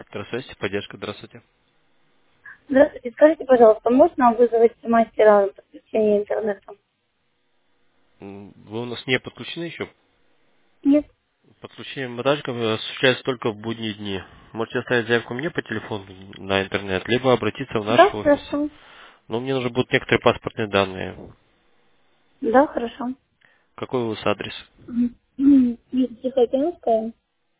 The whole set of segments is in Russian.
Здравствуйте, поддержка, здравствуйте. Здравствуйте, скажите, пожалуйста, можно вызвать мастера подключения интернета? Вы у нас не подключены еще? Нет. Подключение монтажников осуществляется только в будние дни. Можете оставить заявку мне по телефону на интернет, либо обратиться в наш Да, офис. хорошо. Но мне нужны будут некоторые паспортные данные. Да, хорошо. Какой у вас адрес? Тихоокеанская.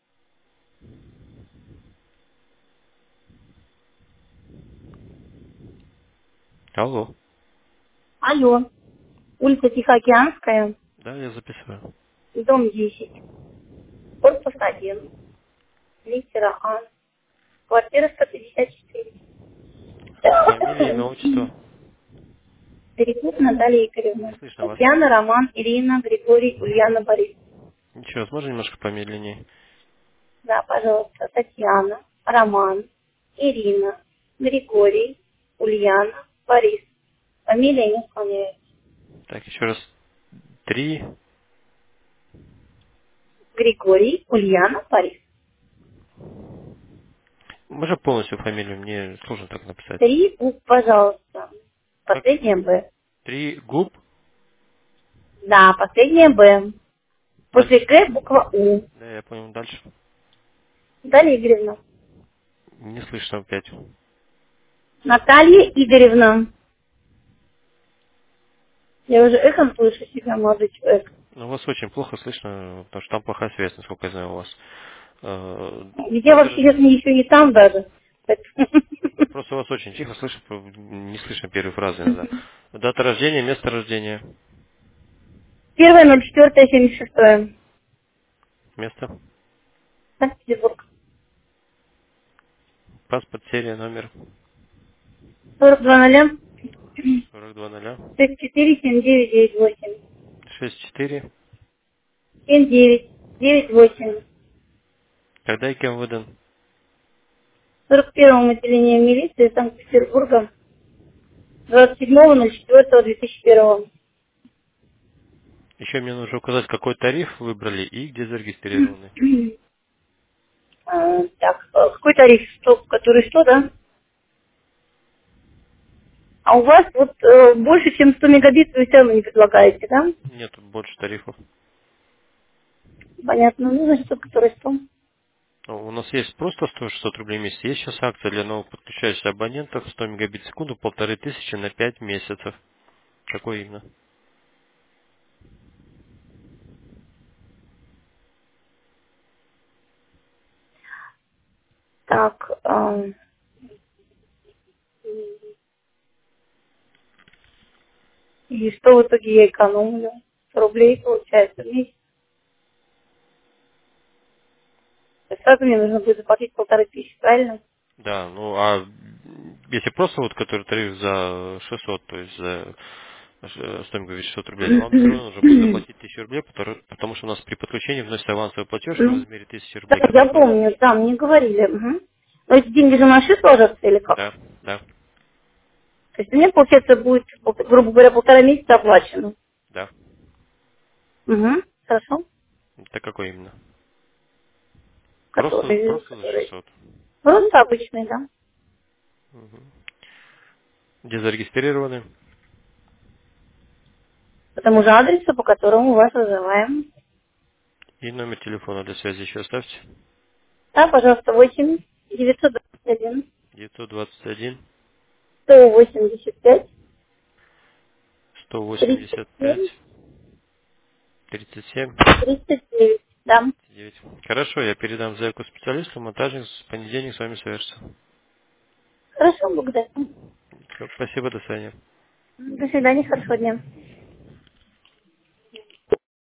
Алло. Алло. Улица Тихоокеанская, Да, я записываю. дом 10, корпус 1, литера А, квартира 154. Фамилия, имя, отчество. Перекуп Наталья Не Игоревна. слышно вас. Татьяна, Роман, Ирина, Григорий, Ульяна, Борис. Ничего, можно немножко помедленнее? Да, пожалуйста, Татьяна, Роман, Ирина, Григорий, Ульяна, Борис. Фамилия не склоняется. Так, еще раз. 3. Григорий, Ульяна, Борис. Можно полностью фамилию? Мне сложно так написать. 3 букв, пожалуйста. Как? Последняя Б. 3 губ. Да, последняя Б. После Дальше. Г буква У. Да, я понял. Дальше. Дарья Игоревна. Не слышно опять. Наталья Игоревна. Я уже эхом слышу себя, молодой человек. Ну, вас очень плохо слышно, потому что там плохая связь, насколько я знаю, у вас. Ведь я Дата вообще сейчас рождения. еще не там даже. Поэтому- Просто вас очень тихо слышно, не слышно первой фразы иногда. Дата рождения, место рождения, 1.04.76. место, Санкт-Петербург. паспорт, серия, номер 42.0. 4200 64 7998. 64. 7998. Когда и кем выдан? 41 отделение милиции Санкт-Петербурга 27.04.2001. Еще мне нужно указать, какой тариф выбрали и где зарегистрированы. Так, какой тариф? Который что, да? А у вас вот больше, чем 100 мегабит вы все равно не предлагаете, да? Нет больше тарифов. Понятно. Ну, значит, тот, который 100. Ну, у нас есть просто 100-600 рублей в месяц. Есть сейчас акция для новых подключающихся абонентов 100 мегабит в секунду, 1500 на 5 месяцев. Какой именно? Так, и что в итоге я экономлю? 100 рублей получается в месяц. То есть сразу мне нужно будет заплатить 1500, правильно? Да, ну а если просто вот который тариф за 600, то есть за 100 мегабит 600 рублей, то вам все равно нужно будет заплатить 1000 рублей, потому что у нас при подключении вносится авансовый платеж в Ну, размере 1000 рублей, да, я который стоит. помню, да, мне говорили. Угу. Но эти деньги же на счет ложатся или как? Да, да, То есть у меня, получается, будет, грубо говоря, 1,5 месяца оплачено. да. Угу. Хорошо. Это какой именно? Просто, Который, просто за который. 600. Просто обычный, да. Где зарегистрированы? По тому же адресу, по которому вас вызываем. И номер телефона для связи еще оставьте. Да, пожалуйста, 8 921 921 185 185 37 37 39. Да. 9. Хорошо, я передам заявку специалисту, монтажник с понедельник с вами свяжется. Хорошо, благодарю. Всё, спасибо, до свидания. До свидания, хорошего дня.